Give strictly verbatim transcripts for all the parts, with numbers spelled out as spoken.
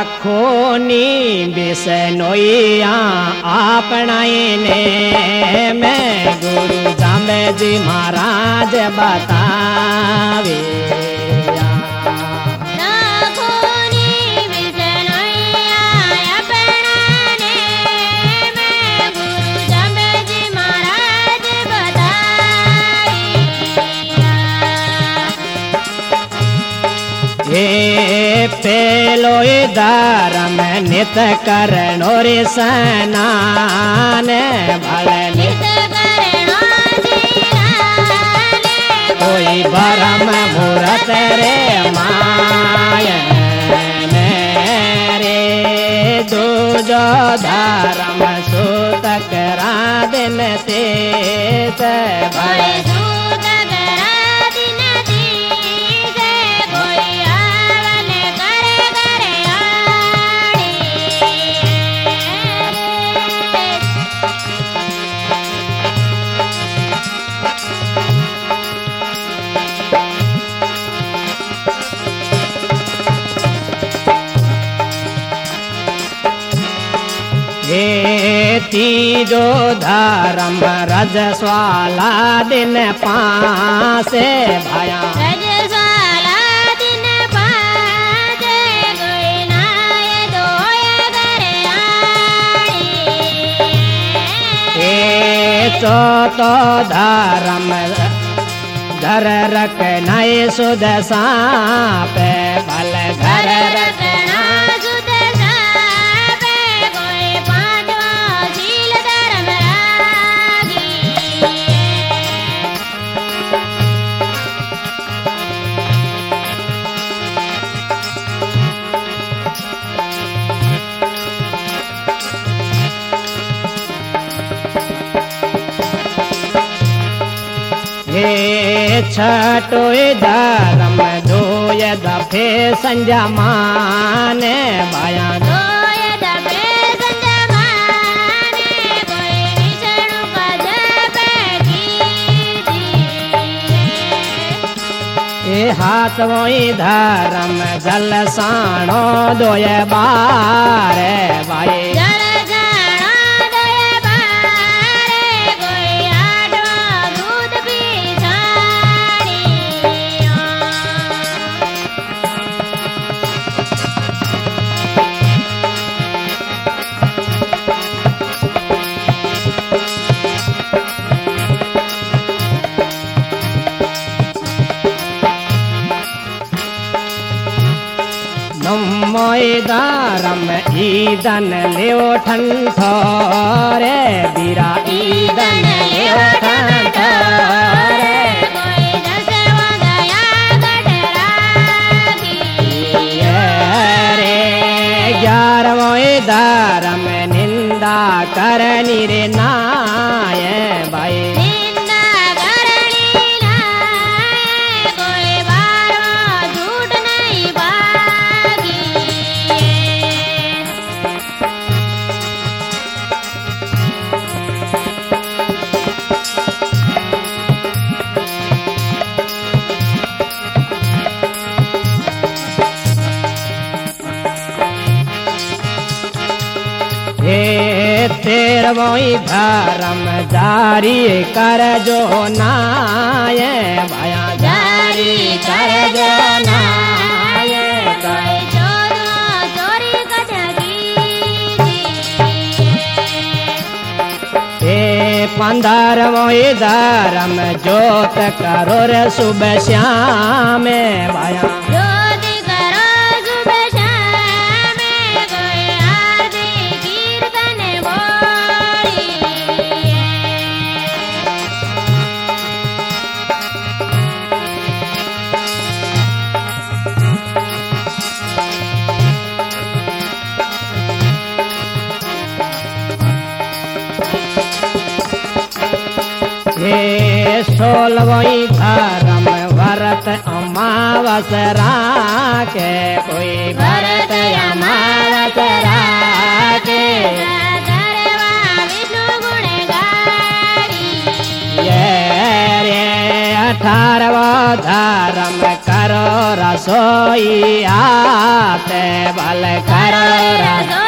लाखोनी बिसनोइया आपनाईने मैं गुरु जामे जी महाराज बतावे हे पेलो धर्म नित करणो रे स्नान भले नित करणो कोई भरम मुहूर्त रे मायन रे दूजो धर्म सूत करा दिन ते भले तीजो धर्म रजस्वाला दिन पासे भया रजस्वाला दिन पासे कोई नाय दोय करे आड़ी चौथो धर्म घर रखना सुध सापे भल घर रखना छठो धर्म दोय दफे संजा माने भाया दोय दफे संजा माने कोई विष्णु पद पे ए हाथवो धर्म जल साणो दोय बारे भाई धर्म ईदन लियो ठंठो रे बीरा ईदन लियो ठंठो रे कोई दसवा दया गठरा रे ग्यारहवो धर्म निंदा करनी रे नाय भाई तेरवो धर्म जारी कर जो नाय भया जारी कर जो नाय पंद्रहवो धर्म जोत करो रे सुबह श्याम भया सोलहवो धर्म भरत अमावस राके कोई भरत अमावस राके ये रे अठारहवो धर्म करो रसोई आते बल करो रसोई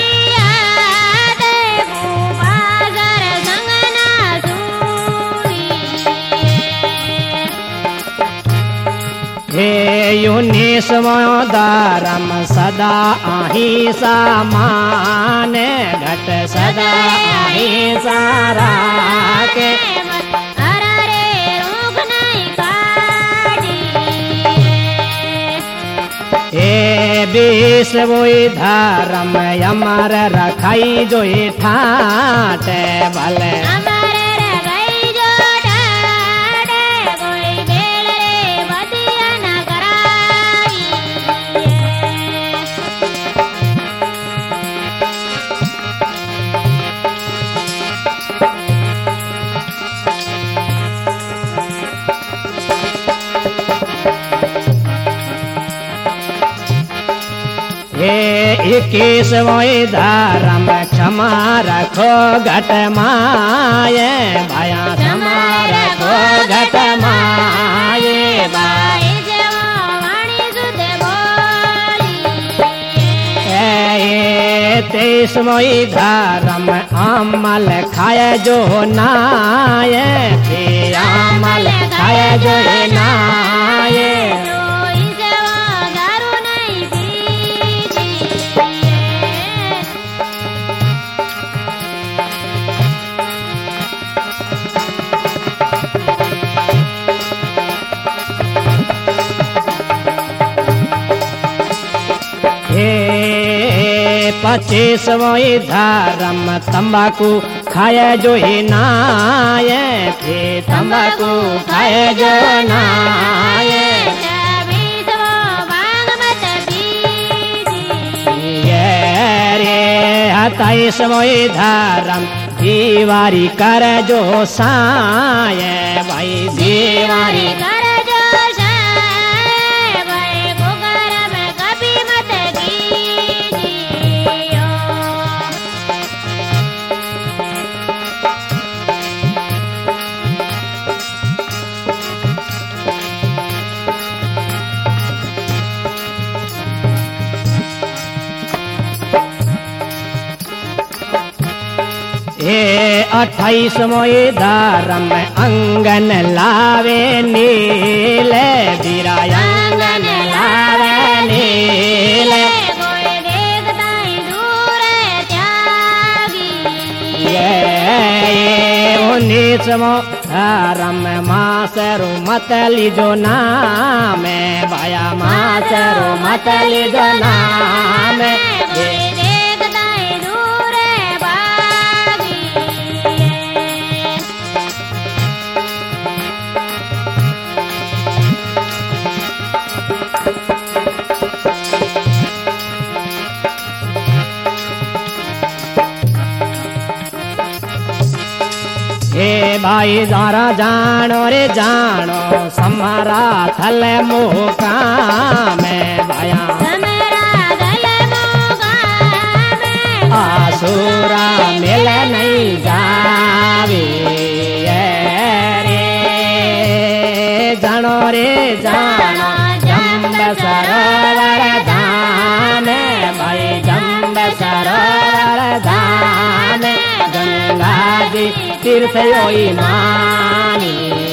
हे युनिस्मो धर्म सदा अहिंसा माने घट सदा अहिंसा राखे हे विश्वोई धर्म अमर रखाई जो ठाटे भले इक्कीसवों धर्म क्षमा रखो घट माये भाया क्षमा रखो घट माये भाई तेईसवों धर्म अमल खाए जो नाये फिर अमल खाए जो नाये पच्चीसवों धर्म तंबाकू खाए जो ही नाये फिर तंबाकू खाए जो नाये सताईसवों धर्म दीवारी कर जो साये भाई दीवारी अट्ठाईसवों धर्म अंगन लावे नीले बीरा अंगन लावे नीले उन्नीसवों धर्म मासरू मत लीजो नाम भाया मासरू मत लीजो नाम भाई जरा जानो रे जानो समारा थल मुका में भाया आसुरा मिल नहीं जावी रे जानो रे जानो जम्ब सरोवर धाम भाई जम्ब सरोवर धाम गंगा जी तीर्थ योई मानी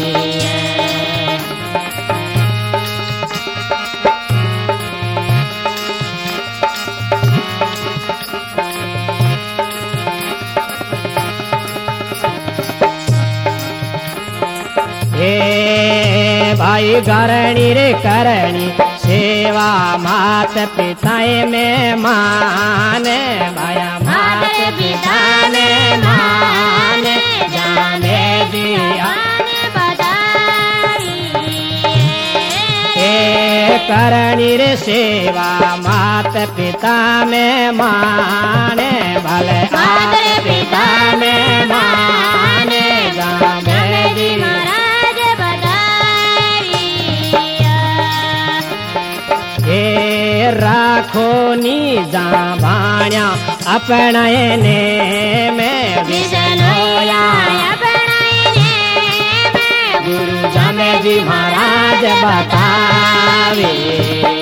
हे भाई करणी रे करणी सेवा मात पिताए में माने भाया मात पिता ने माने जाने दिया करणी रे सेवा मात पिता में माने भले मात पिता में माने जाने दिया राखो नी जा भाण्या अपनायने में विष्णोया गुरु जमे जी महाराज बतावे।